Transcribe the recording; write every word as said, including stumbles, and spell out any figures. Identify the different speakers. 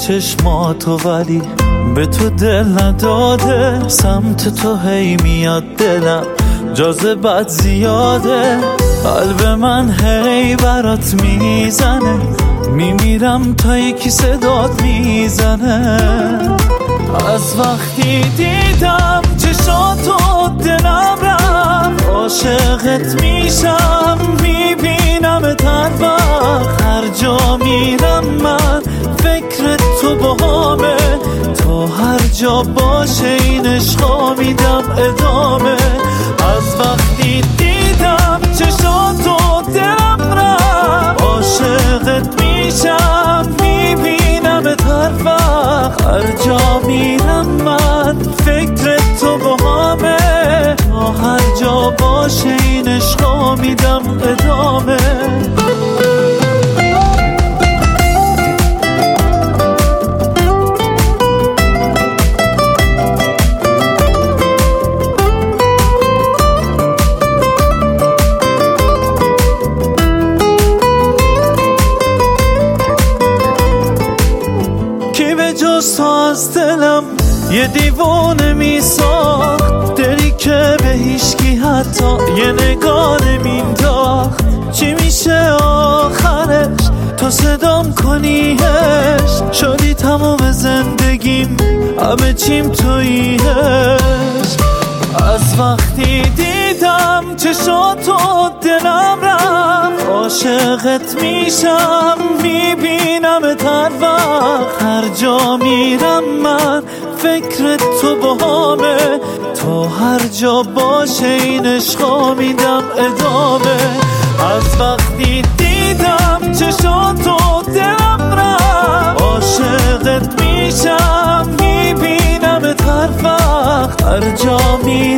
Speaker 1: چشماتو ولی به تو دل نداده، سمت تو هی میاد دلم جاذبت زیاده، قلب من هی برات میزنه، میمیرم تا یکی صدات میزنه. از وقتی دیدم چشاتو دلم رفت، عاشقت میشم میبینم هر وقت، هر جا میرم من فکر تو باهامه، تا هر جا باشه این عشقا میدم ادامه. از وقتی دیدم چشاتو دلم رفت، عاشقت میشم میبینم هر وقت، هر جا میرم من فکر تو باهامه، تا هر جا باشه این عشقا میدم ادامه. جز از دلم یه دیوانه میساخت، دلی که به هیچکی حتی یه نگاه نمینداخت. چی میشه آخرش تو صدام کنیش، شدی تمام زندگیم همه چیم توییش. از وقتی دیدم چشاتو دلم رفت، عاشقت میشم میبینم هر وقت، هر جا میرم من فکر تو باهامه، تا هر جا باشه این عشقا میدم ادامه. از وقتی دیدم چشاتو دلم رفت، عاشقت میشم میبینم هر وقت، هر جا میرم